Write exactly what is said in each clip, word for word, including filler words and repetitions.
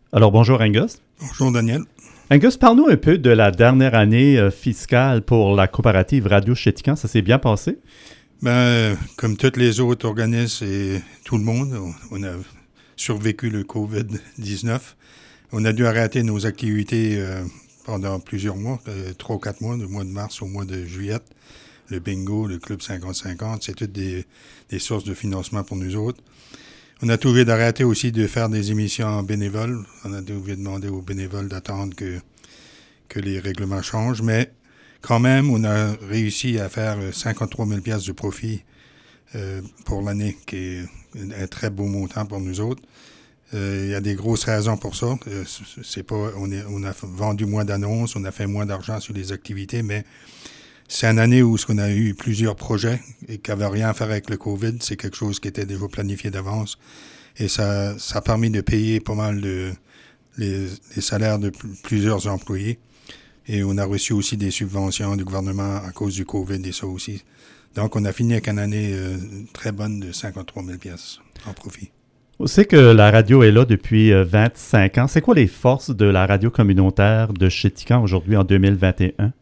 Alors, bonjour Angus. Bonjour Daniel. Angus, parle-nous un peu de la dernière année euh, fiscale pour la coopérative Radio Chéticamp. Ça s'est bien passé? Ben, comme tous les autres organismes et tout le monde, on, on a survécu le covid dix-neuf. On a dû arrêter nos activités euh, pendant plusieurs mois, euh, trois ou quatre mois, du mois de mars au mois de juillet. Le bingo, le club cinquante cinquante, c'est toutes des, des sources de financement pour nous autres. On a trouvé d'arrêter aussi de faire des émissions bénévoles. On a dû demander aux bénévoles d'attendre que, que les règlements changent, mais quand même, on a réussi à faire cinquante-trois mille dollars de profit euh, pour l'année, qui est un très beau montant pour nous autres. Euh, il y a des grosses raisons pour ça. Euh, c'est pas, on, est, on a vendu moins d'annonces, on a fait moins d'argent sur les activités, mais c'est une année où on a eu plusieurs projets et qui n'avaient rien à faire avec le COVID. C'est quelque chose qui était déjà planifié d'avance. Et ça, ça a permis de payer pas mal de, les, les salaires de p- plusieurs employés. Et on a reçu aussi des subventions du gouvernement à cause du COVID et ça aussi. Donc, on a fini avec une année euh, très bonne de cinquante-trois mille dollars en profit. On sait que la radio est là depuis euh, vingt-cinq ans. C'est quoi les forces de la radio communautaire de Chéticamp aujourd'hui en deux mille vingt et un?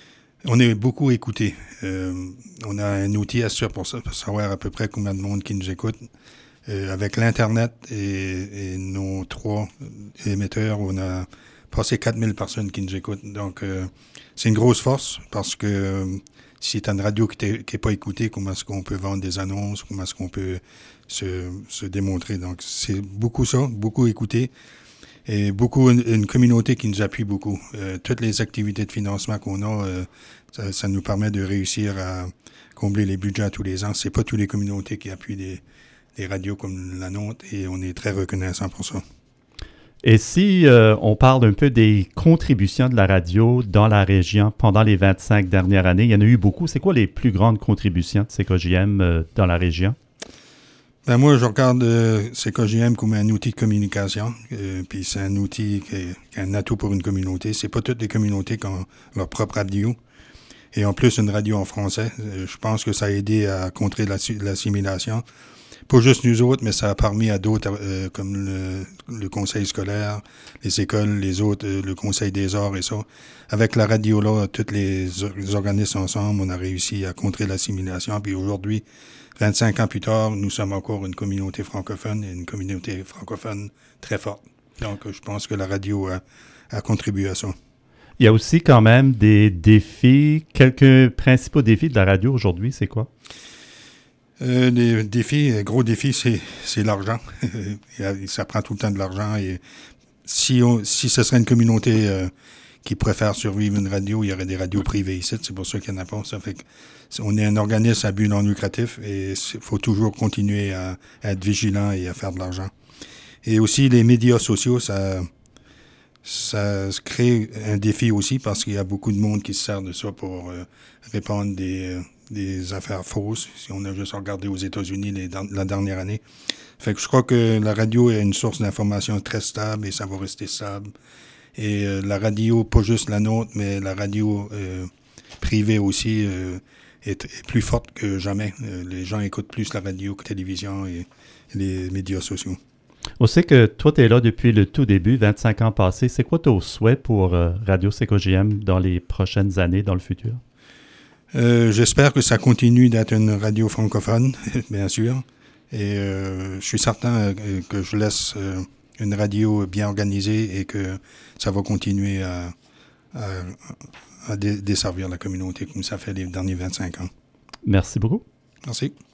On est beaucoup écouté. Euh, on a un outil assure pour ça, pour savoir à peu près combien de monde qui nous écoute. Euh, avec l'Internet et, et nos trois émetteurs, on a passé quatre mille personnes qui nous écoutent. Donc, euh, c'est une grosse force parce que euh, si tu as une radio qui n'est pas écoutée, comment est-ce qu'on peut vendre des annonces, comment est-ce qu'on peut se, se démontrer. Donc, c'est beaucoup ça, beaucoup écouté. Et beaucoup, une, une communauté qui nous appuie beaucoup. Euh, toutes les activités de financement qu'on a, euh, ça, ça nous permet de réussir à combler les budgets tous les ans. C'est pas toutes les communautés qui appuient des, des radios comme la nôtre et on est très reconnaissant pour ça. Et si euh, on parle un peu des contributions de la radio dans la région pendant les vingt-cinq dernières années, il y en a eu beaucoup. C'est quoi les plus grandes contributions de C K J M euh, dans la région? Ben moi, je regarde euh, C K J M comme un outil de communication. Euh, puis c'est un outil qui est, qui est un atout pour une communauté. C'est pas toutes les communautés qui ont leur propre radio. Et en plus, une radio en français. Euh, je pense que ça a aidé à contrer l'assimilation. Pas juste nous autres, mais ça a permis à d'autres, euh, comme le, le conseil scolaire, les écoles, les autres, euh, le conseil des arts et ça. Avec la radio-là, tous les, les organismes ensemble, on a réussi à contrer l'assimilation. Puis aujourd'hui, vingt-cinq ans plus tard, nous sommes encore une communauté francophone et une communauté francophone très forte. Donc, je pense que la radio a, a contribué à ça. Il y a aussi quand même des défis. Quelques principaux défis de la radio aujourd'hui, c'est quoi? Euh, les défis, les gros défis, c'est, c'est l'argent. Ça prend tout le temps de l'argent. Et si, on, si ce serait une communauté euh, qui préfère survivre une radio, il y aurait des radios privées ici. C'est pour ça qu'il n'y en a pas. Ça fait que on est un organisme à but non lucratif et il faut toujours continuer à, à être vigilant et à faire de l'argent. Et aussi, les médias sociaux, ça, ça crée un défi aussi parce qu'il y a beaucoup de monde qui se sert de ça pour euh, répandre des... Euh, des affaires fausses, si on a juste regardé aux États-Unis les, la dernière année. Fait que je crois que la radio est une source d'information très stable et ça va rester stable. Et euh, la radio, pas juste la nôtre, mais la radio euh, privée aussi euh, est, est plus forte que jamais. Euh, les gens écoutent plus la radio que la télévision et, et les médias sociaux. On sait que toi, tu es là depuis le tout début, vingt-cinq ans passés. C'est quoi ton souhait pour euh, Radio C K J M dans les prochaines années, dans le futur? Euh, j'espère que ça continue d'être une radio francophone, bien sûr. Et euh, je suis certain que je laisse euh, une radio bien organisée et que ça va continuer à, à, à desservir la communauté comme ça fait les derniers vingt-cinq ans. Merci beaucoup. Merci.